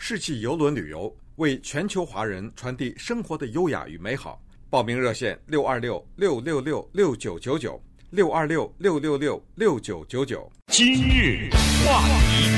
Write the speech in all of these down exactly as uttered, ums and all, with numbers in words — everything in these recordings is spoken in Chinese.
世纪邮轮旅游，为全球华人传递生活的优雅与美好。报名热线六二六六六六六九九九六二六六六六六九九九。 今日话题，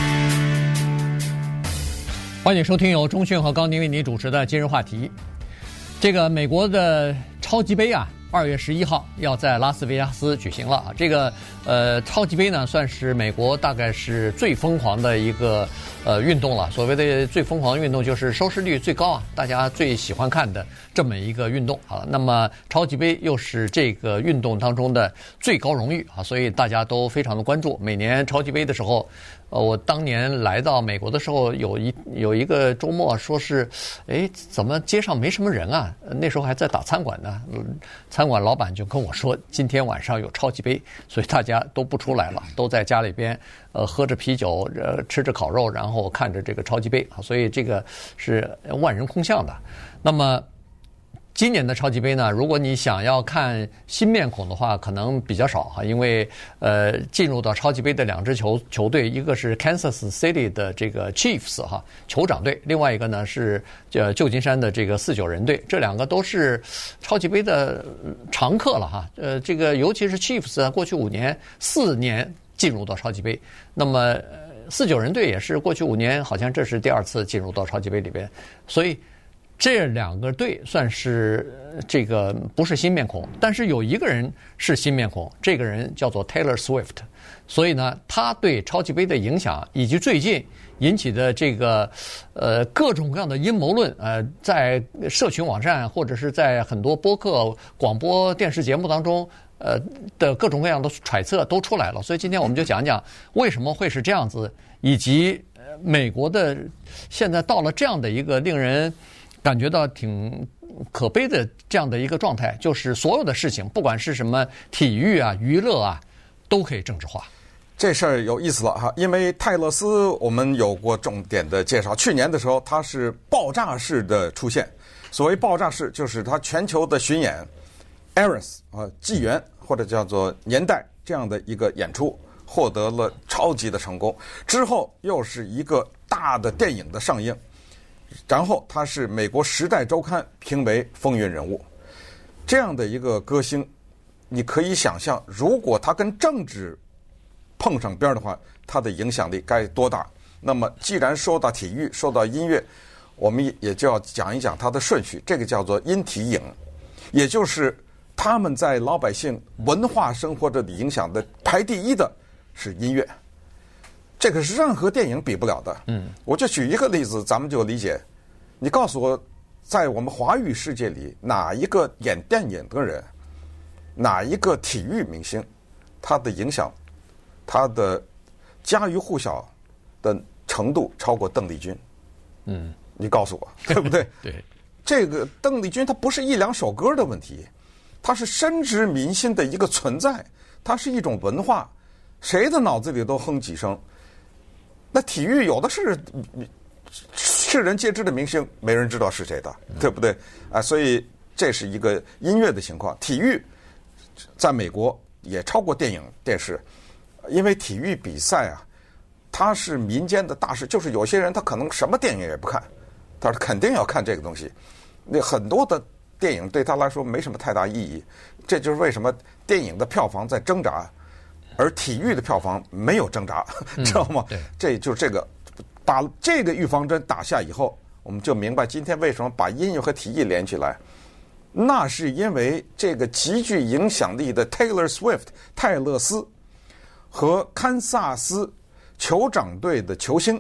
欢迎收听由钟迅和高宁为您主持的今日话题。这个美国的超级杯啊，二月十一号要在拉斯维加斯举行了啊。这个呃超级杯呢，算是美国大概是最疯狂的一个呃运动了。所谓的最疯狂的运动，就是收视率最高啊，大家最喜欢看的这么一个运动啊。那么超级杯又是这个运动当中的最高荣誉啊，所以大家都非常的关注。每年超级杯的时候，呃，我当年来到美国的时候，有一有一个周末说是，哎，怎么街上没什么人啊？那时候还在打餐馆呢，嗯，餐馆老板就跟我说，今天晚上有超级杯，所以大家都不出来了，都在家里边，呃，喝着啤酒，呃，吃着烤肉，然后看着这个超级杯啊，所以这个是万人空巷的。那么今年的超级杯呢，如果你想要看新面孔的话，可能比较少哈，因为呃，进入到超级杯的两支球球队，一个是 Kansas City 的这个 Chiefs 哈酋长队，另外一个呢是呃旧金山的这个四九人队，这两个都是超级杯的常客了哈。呃，这个尤其是 Chiefs 过去五年四年进入到超级杯，那么四九人队也是过去五年好像这是第二次进入到超级杯里边，所以这两个队算是这个不是新面孔，但是有一个人是新面孔，这个人叫做 Taylor Swift， 所以呢，他对超级杯的影响以及最近引起的这个呃各种各样的阴谋论，呃，在社群网站或者是在很多播客、广播电视节目当中，呃的各种各样的揣测都出来了。所以今天我们就讲讲为什么会是这样子，以及美国的现在到了这样的一个令人感觉到挺可悲的这样的一个状态，就是所有的事情，不管是什么体育啊、娱乐啊，都可以政治化。 这事儿有意思了哈，因为泰勒斯我们有过重点的介绍。去年的时候，它是爆炸式的出现。所谓爆炸式，就是它全球的巡演 ，Eras 啊纪元或者叫做年代这样的一个演出，获得了超级的成功。之后又是一个大的电影的上映。然后他是美国《时代周刊》评为风云人物，这样的一个歌星，你可以想象，如果他跟政治碰上边的话，他的影响力该多大。那么既然说到体育，说到音乐，我们也就要讲一讲它的顺序，这个叫做音体影，也就是他们在老百姓文化生活的影响的排第一的是音乐。这个是任何电影比不了的。嗯，我就举一个例子，咱们就理解。你告诉我，在我们华语世界里，哪一个演电影的人，哪一个体育明星，他的影响，他的家喻户晓的程度超过邓丽君？嗯，你告诉我，对不对？ 对， 这个邓丽君她不是一两首歌的问题，她是深植民心的一个存在，它是一种文化，谁的脑子里都哼几声。那体育有的是世人皆知的明星，没人知道是谁的，对不对？啊，所以这是一个音乐的情况。体育在美国也超过电影电视，因为体育比赛啊，它是民间的大事，就是有些人他可能什么电影也不看，他肯定要看这个东西。那很多的电影对他来说没什么太大意义，这就是为什么电影的票房在挣扎。而体育的票房没有挣扎，嗯、知道吗？对，这就是这个打这个预防针打下以后，我们就明白今天为什么把音乐和体育连起来。那是因为这个极具影响力的 Taylor Swift 泰勒斯和堪萨斯酋长队的球星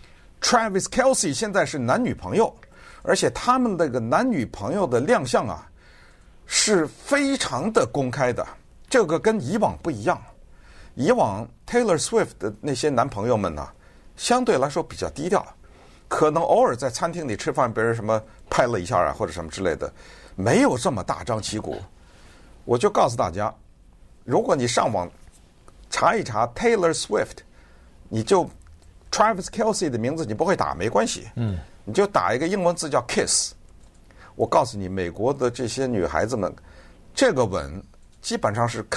Travis Kelce 现在是男女朋友，而且他们那个男女朋友的亮相啊，是非常的公开的，这个跟以往不一样。以往 Taylor Swift 的那些男朋友们呢，相对来说比较低调，可能偶尔在餐厅里吃饭，别人什么拍了一下啊，或者什么之类的，没有这么大张旗鼓。我就告诉大家，如果你上网查一查 Taylor Swift， 你就 Travis Kelce 的名字你不会打没关系，嗯，你就打一个英文字叫 kiss。我告诉你，美国的这些女孩子们，这个吻基本上是看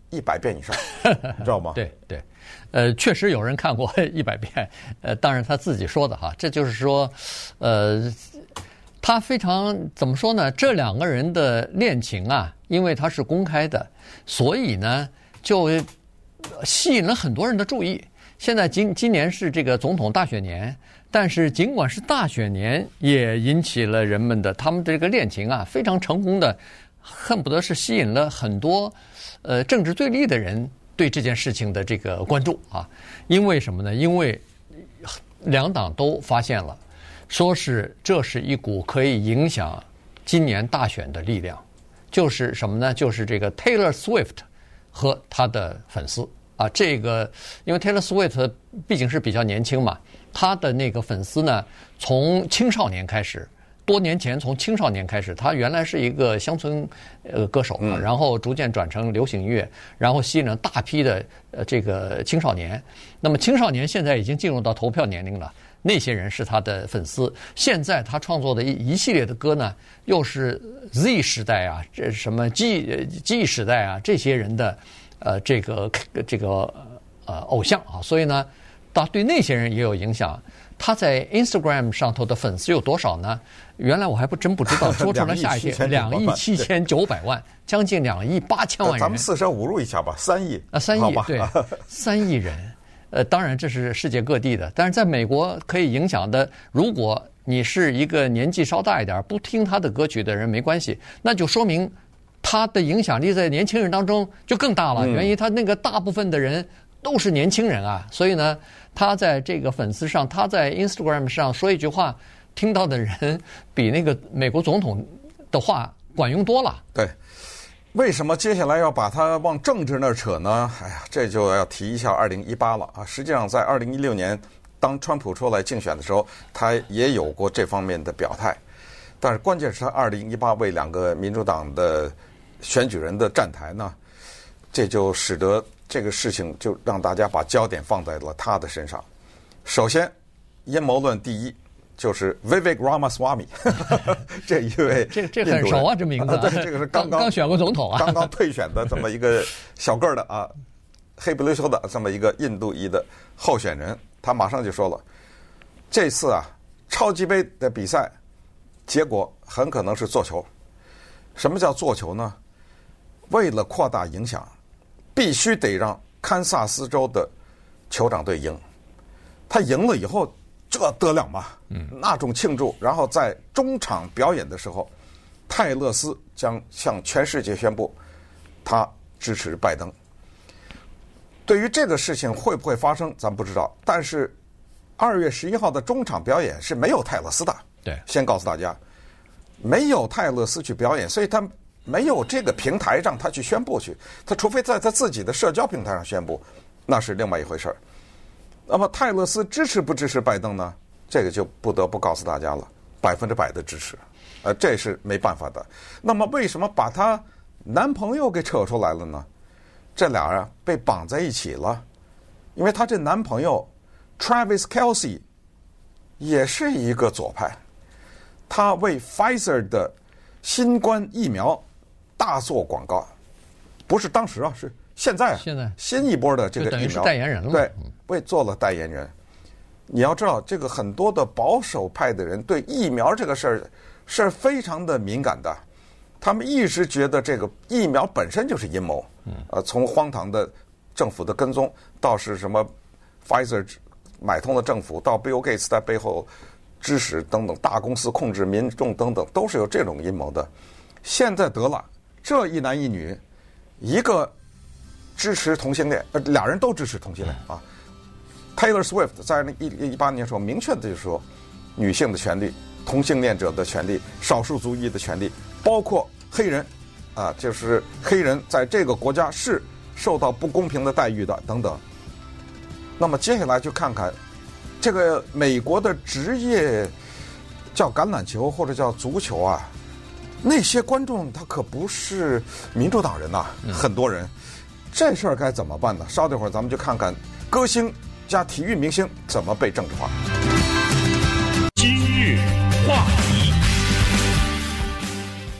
一百遍以上，你知道吗？ 对对，呃，确实有人看过一百遍，呃，当然他自己说的哈，这就是说，呃，他非常怎么说呢？这两个人的恋情啊，因为他是公开的，所以呢，就吸引了很多人的注意。现在今今年是这个总统大选年，但是尽管是大选年，也引起了人们的他们这个恋情啊，非常成功的，恨不得是吸引了很多呃政治对立的人对这件事情的这个关注啊。因为什么呢？因为两党都发现了，说是这是一股可以影响今年大选的力量，就是什么呢？就是这个 Taylor Swift 和他的粉丝。啊，这个因为 Taylor Swift 毕竟是比较年轻嘛，他的那个粉丝呢，从青少年开始，多年前从青少年开始，他原来是一个乡村呃歌手，嗯、然后逐渐转成流行音乐，然后吸引了大批的呃这个青少年。那么青少年现在已经进入到投票年龄了，那些人是他的粉丝。现在他创作的一一系列的歌呢，又是 Z 时代啊，这什么 G G 时代啊，这些人的。呃，这个这个呃偶像啊，所以呢，他对那些人也有影响。他在 Instagram 上头的粉丝有多少呢？原来我还不真不知道，说出来吓一跳，两亿七千九百万，将近两亿八千万人。 咱们四舍五入一下吧，三亿啊，三亿对，三亿人。呃，当然这是世界各地的，但是在美国可以影响的，如果你是一个年纪稍大一点，不听他的歌曲的人没关系，那就说明。他的影响力在年轻人当中就更大了，原因他那个大部分的人都是年轻人啊，所以呢，他在这个粉丝上，他在 Instagram 上说一句话，听到的人比那个美国总统的话管用多了。 对，为什么接下来要把他往政治那儿扯呢？哎呀，这就要提一下二零一八了啊！实际上，在二零一六年，当川普出来竞选的时候，他也有过这方面的表态，但是关键是他二零一八为两个民主党的选举人的站台呢，这就使得这个事情就让大家把焦点放在了他的身上。首先，阴谋论第一就是 Vivek Ramaswamy 这一位， 这这很熟啊，这名字。 对，这个是刚刚刚选过总统啊， 刚刚退选的这么一个小个儿的啊，黑不溜秋的这么一个印度裔的候选人，他马上就说了，这次啊超级杯的比赛结果很可能是做球。什么叫做球呢？为了扩大影响，必须得让堪萨斯州的酋长队赢。他赢了以后，这得了吗？嗯，那种庆祝。然后在中场表演的时候，泰勒斯将向全世界宣布，他支持拜登。对于这个事情会不会发生，咱不知道。但是二月十一号的中场表演是没有泰勒斯的。 对， 先告诉大家，没有泰勒斯去表演，所以他没有这个平台让他去宣布去，他除非在他自己的社交平台上宣布，那是另外一回事儿。那么泰勒斯支持不支持拜登呢？这个就不得不告诉大家了，百分之百的支持，呃，这是没办法的。那么为什么把她男朋友给扯出来了呢？这俩人被绑在一起了，因为她这男朋友 Travis Kelce 也是一个左派，他为 Pfizer 的新冠疫苗大做广告，不是当时啊，是现在， 现在新一波的这个疫苗， 等于是代言人了， 对，为做了代言人。你要知道，这个很多的保守派的人对疫苗这个事儿是非常的敏感的，他们一直觉得这个疫苗本身就是阴谋，呃，从荒唐的政府的跟踪到是什么 Pfizer 买通了政府，到 Bill Gates 在背后支持等等，大公司控制民众等等，都是有这种阴谋的。现在得了，这一男一女，一个支持同性恋，呃，俩人都支持同性恋啊。Taylor Swift 在那一一八年时候明确的就说，女性的权利、同性恋者的权利、少数族裔的权利，包括黑人，啊，就是黑人在这个国家是受到不公平的待遇的等等。那么接下来就看看这个美国的职业叫橄榄球或者叫足球啊，那些观众他可不是民主党人呐、啊，嗯、很多人，这事儿该怎么办呢？稍等会儿咱们就看看歌星加体育明星怎么被政治化。 今日话题，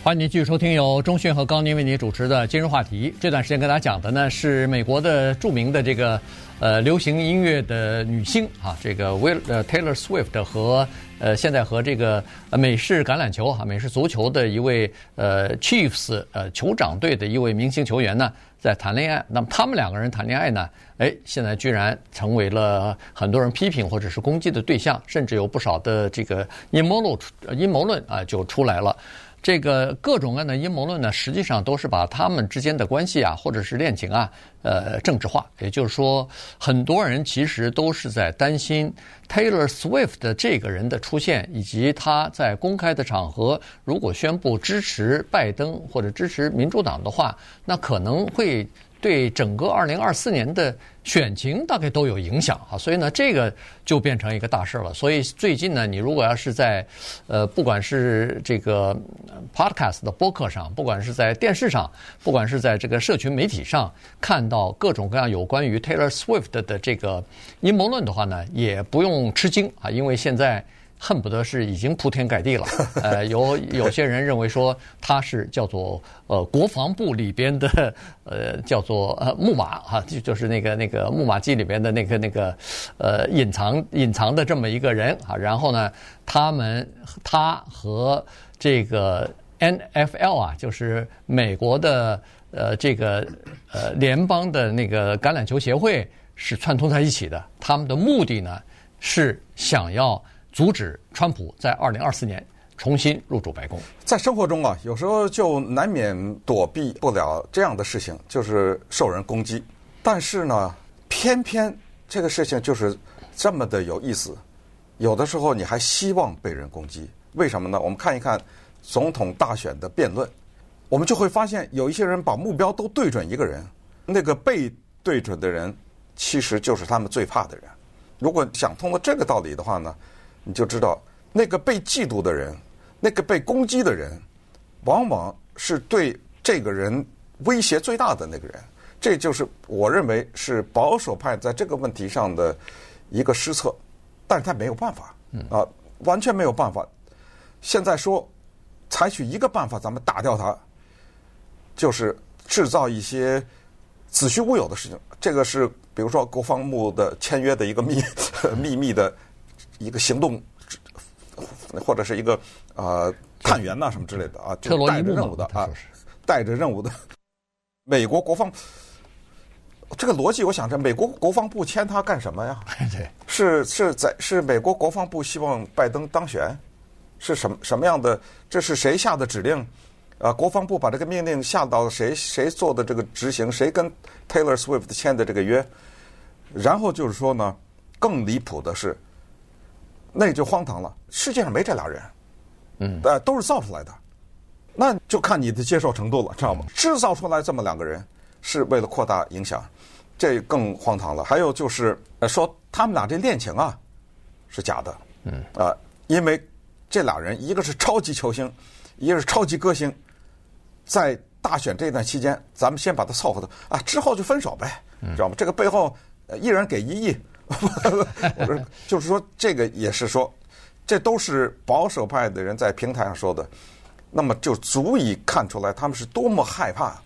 欢迎您继续收听由钟迅和高宁为您主持的今日话题。这段时间跟大家讲的呢是美国的著名的这个呃流行音乐的女星啊，这个 Will 呃 Taylor Swift 和呃现在和这个美式橄榄球啊美式足球的一位呃 Chiefs 呃酋长队的一位明星球员呢在谈恋爱。那么他们两个人谈恋爱呢，哎，现在居然成为了很多人批评或者是攻击的对象，甚至有不少的这个阴谋论阴谋论啊就出来了。这个各种各样的阴谋论呢，实际上都是把他们之间的关系啊，或者是恋情啊，呃，政治化。也就是说，很多人其实都是在担心 Taylor Swift 的这个人的出现，以及他在公开的场合如果宣布支持拜登或者支持民主党的话，那可能会对整个二零二四年的选情大概都有影响啊，所以呢，这个就变成一个大事了。所以最近呢，你如果要是在呃，不管是这个 podcast 的播客上，不管是在电视上，不管是在这个社群媒体上看到各种各样有关于 Taylor Swift 的这个阴谋论的话呢，也不用吃惊啊，因为现在恨不得是已经铺天盖地了。呃，有有些人认为说他是叫做呃国防部里边的呃叫做呃木马哈、啊，就就是那个那个木马机里边的那个那个呃隐藏隐藏的这么一个人啊。然后呢，他们他和这个 N F L 啊，就是美国的呃这个呃联邦的那个橄榄球协会是串通在一起的。他们的目的呢是想要阻止川普在二零二四年重新入主白宫。 在生活中啊，有时候就难免躲避不了这样的事情，就是受人攻击。但是呢，偏偏这个事情就是这么的有意思，有的时候你还希望被人攻击。为什么呢？我们看一看总统大选的辩论，我们就会发现有一些人把目标都对准一个人，那个被对准的人其实就是他们最怕的人。如果想通了这个道理的话呢，你就知道那个被嫉妒的人，那个被攻击的人，往往是对这个人威胁最大的那个人。这就是我认为是保守派在这个问题上的一个失策，但是他没有办法啊，完全没有办法。现在说采取一个办法，咱们打掉他，就是制造一些子虚乌有的事情。这个是比如说国防部的签约的一个秘秘密的一个行动，或者是一个呃探员呐、啊、什么之类的啊，就带着任务的啊，带着任务的。美国国防这个逻辑，我想着美国国防部签他干什么呀？ 对， 是是在是美国国防部希望拜登当选，是什么什么样的？这是谁下的指令？啊，国防部把这个命令下到谁谁做的这个执行？谁跟 Taylor Swift 签的这个约？然后就是说呢，更离谱的是，那就荒唐了，世界上没这俩人，嗯，呃，都是造出来的，那就看你的接受程度了，知道吗？制造出来这么两个人，是为了扩大影响，这更荒唐了。还有就是呃，说他们俩这恋情啊是假的，嗯，啊、呃，因为这俩人一个是超级球星，一个是超级歌星，在大选这段期间，咱们先把它凑合的啊，之后就分手呗，知道吗？这个背后呃一人给一亿。就是说，这个也是说，这都是保守派的人在平台上说的，那么就足以看出来他们是多么害怕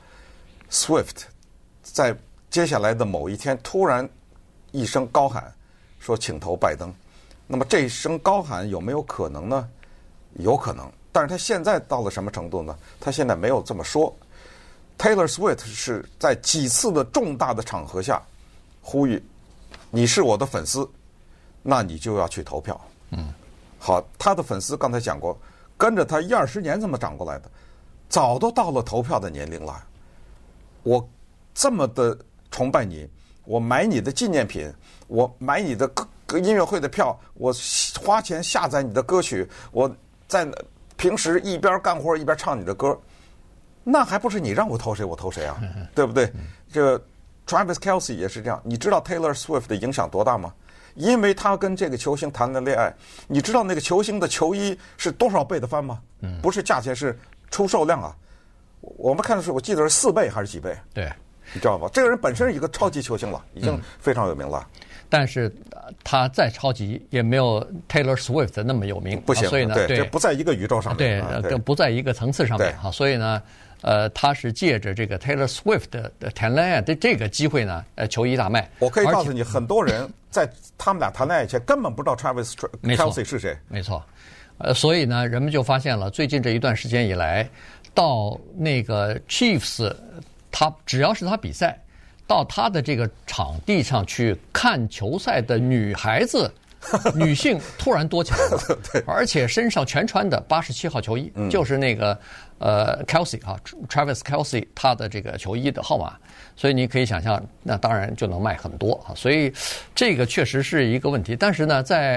Swift 在接下来的某一天突然一声高喊说请投拜登。那么这一声高喊有没有可能呢？有可能，但是他现在到了什么程度呢？他现在没有这么说。Taylor Swift 是在几次的重大的场合下呼吁，你是我的粉丝，那你就要去投票。嗯，好，他的粉丝刚才讲过，跟着他一二十年这么长过来的，早都到了投票的年龄了。我这么的崇拜你，我买你的纪念品，我买你的歌音乐会的票，我花钱下载你的歌曲，我在平时一边干活一边唱你的歌，那还不是你让我投谁我投谁啊？对不对？这个 Travis Kelce 也是这样。你知道 Taylor Swift 的影响多大吗？因为他跟这个球星谈了恋爱，你知道那个球星的球衣是多少倍的翻吗？不是价钱，是出售量啊。我们看的是，我记得是四倍还是几倍？ 对， 你知道吧？这个人本身是一个超级球星了，已经非常有名了。 但是他再超级也没有 Taylor Swift 那么有名， 不行， 所以呢， 对， 对， 这不在一个宇宙上面， 对，更不在一个层次上面哈，所以呢。呃，他是借着这个 Taylor Swift 的谈恋爱的这个机会呢，呃，球衣大卖。 我可以告诉你，很多人在他们俩谈恋爱前根本不知道 Travis Kelce 是谁。 没错，呃，所以呢，人们就发现了，最近这一段时间以来，到那个 Chiefs， 他只要是他比赛，到他的这个场地上去看球赛的女孩子。女性突然多起来了，而且身上全穿的八十七号球衣，嗯、就是那个呃 Kelce 啊 ，Travis Kelce 他的这个球衣的号码，所以你可以想象，那当然就能卖很多啊。所以这个确实是一个问题。但是呢，在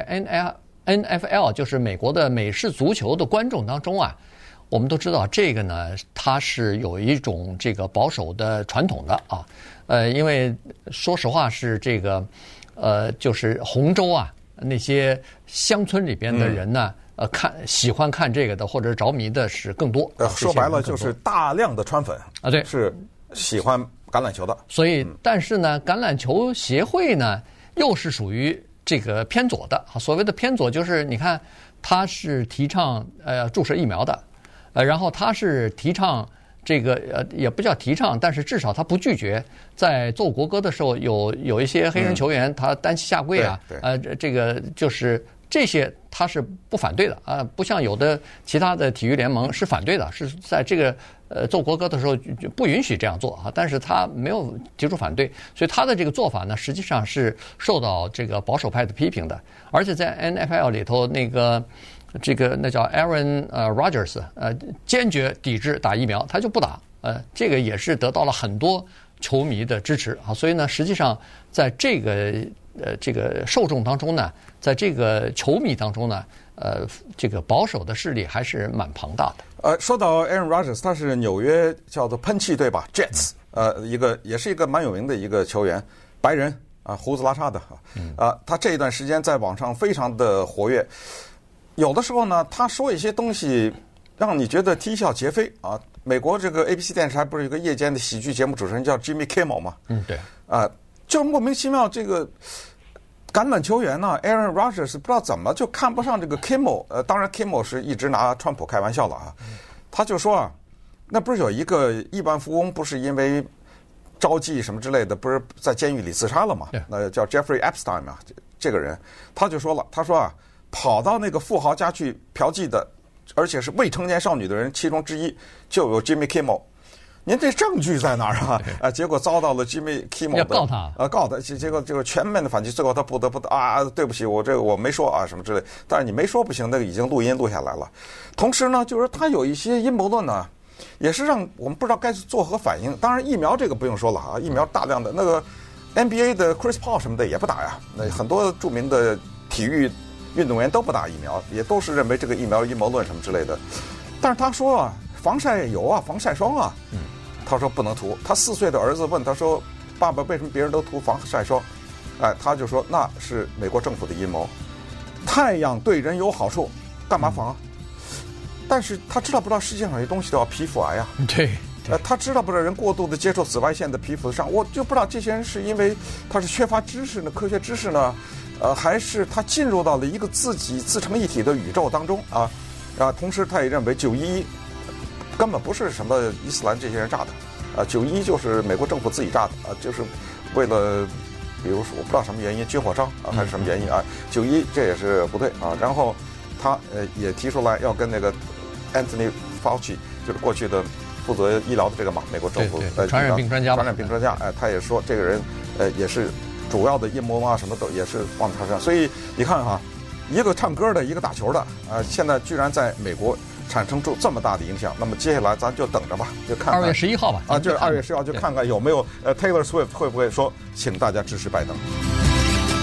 N F L 就是美国的美式足球的观众当中啊，我们都知道这个呢，它是有一种这个保守的传统的啊，呃，因为说实话是这个呃，就是红州啊。那些乡村里边的人呢，嗯、呃，看喜欢看这个的或者着迷的是更多。 呃，说白了就是大量的川粉啊，对， 是喜欢橄榄球的。 所以，但是呢，橄榄球协会呢，又是属于这个偏左的。所谓的偏左，就是你看，他是提倡呃注射疫苗的，呃，然后他是提倡。这个呃也不叫提倡，但是至少他不拒绝在奏国歌的时候有有一些黑人球员他单膝下跪啊，呃这个就是这些他是不反对的啊，不像有的其他的体育联盟是反对的，是在这个呃奏国歌的时候不允许这样做啊，但是他没有提出反对，所以他的这个做法呢，实际上是受到这个保守派的批评的，而且在 N F L 里头那个。这个那叫 Aaron 呃 Rodgers 呃坚决抵制打疫苗，他就不打，呃这个也是得到了很多球迷的支持啊，所以呢，实际上在这个呃这个受众当中呢，在这个球迷当中呢，呃这个保守的势力还是蛮庞大的。 呃，说到 Aaron Rodgers， 他是纽约叫做喷气队吧 Jets， 呃一个也是一个蛮有名的一个球员，白人啊，胡子拉碴的啊，他这一段时间在网上非常的活跃。有的时候呢，他说一些东西让你觉得啼笑皆非啊。美国这个 A B C 电视台不是有一个夜间的喜剧节目主持人叫 Jimmy Kimmel 吗？ 嗯，对。 啊，就莫名其妙这个橄榄球员呢 ，Aaron Rodgers 不知道怎么就看不上这个 Kimmel。呃，当然 Kimmel 是一直拿川普开玩笑了啊。他就说啊，那不是有一个亿万富翁不是因为招妓什么之类的，不是在监狱里自杀了嘛？那叫 Jeffrey Epstein 啊，这个人他就说了，他说啊。跑到那个富豪家去嫖妓的，而且是未成年少女的人，其中之一就有 Jimmy Kimmel。您这证据在哪儿啊？啊，结果遭到了 Jimmy Kimmel 的要告他， 呃，告他，结果这个全面的反击，最后他不得不啊，对不起，我这个我没说啊，什么之类。但是你没说不行，那个已经录音录下来了。同时呢，就是他有一些阴谋论呢，也是让我们不知道该作何反应。当然，疫苗这个不用说了啊，疫苗大量的那个 N B A 的 Chris Paul 什么的也不打呀，那很多著名的体育。运动员都不打疫苗，也都是认为这个疫苗阴谋论什么之类的。但是他说啊，防晒油啊，防晒霜啊，嗯，他说不能涂。他四岁的儿子问他说：“爸爸，为什么别人都涂防晒霜？”哎，他就说那是美国政府的阴谋。太阳对人有好处，干嘛防啊？嗯、但是他知道不知道世界上有些东西都要皮肤癌啊？ 对。 呃，他知道不知道人过度的接触紫外线的皮肤上，我就不知道这些人是因为他是缺乏知识呢，科学知识呢？呃，还是他进入到了一个自己自成一体的宇宙当中啊，啊，同时他也认为九一一根本不是什么伊斯兰这些人炸的，啊，九一一就是美国政府自己炸的啊，就是为了，比如说我不知道什么原因，军火商啊还是什么原因啊，九一这也是不对啊，然后他呃也提出来要跟那个 Anthony Fauci 就是过去的负责医疗的这个嘛，美国政府呃传染病专家， 传染病专家，哎，他也说这个人呃也是。主要的阴谋啊，什么都也是放在他身上，所以你看哈，一个唱歌的，一个打球的，啊，现在居然在美国产生出这么大的影响。那么接下来咱就等着吧，就看看二月十一号吧， 啊，就是二月十一号就看看有没有呃 Taylor Swift 会不会说，请大家支持拜登。